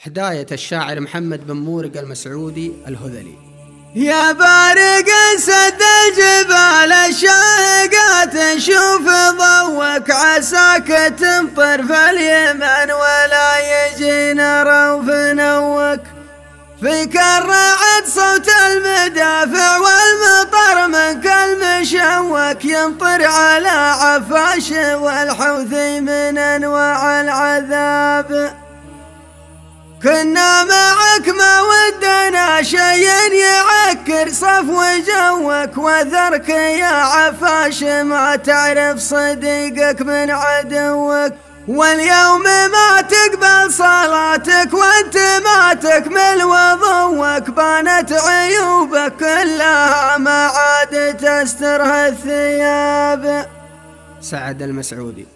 هداية الشاعر محمد بن مورق المسعودي الهذلي. يا بارق سد الجبال الشاهقات شوف ضوك عساك تمطر في اليمن ولا يجينا روف نوك، فيك الرعد صوت المدافع والمطر منك المشوك يمطر على عفاش والحوثي من انواع العذاب. كنا معك ما ودنا شي يعكر صفو جوك، وذرك يا عفاش ما تعرف صديقك من عدوك، واليوم ما تقبل صلاتك وانت ما تكمل وضوك، بانت عيوبك كلها ما عاد تسترها الثياب. سعد المسعودي.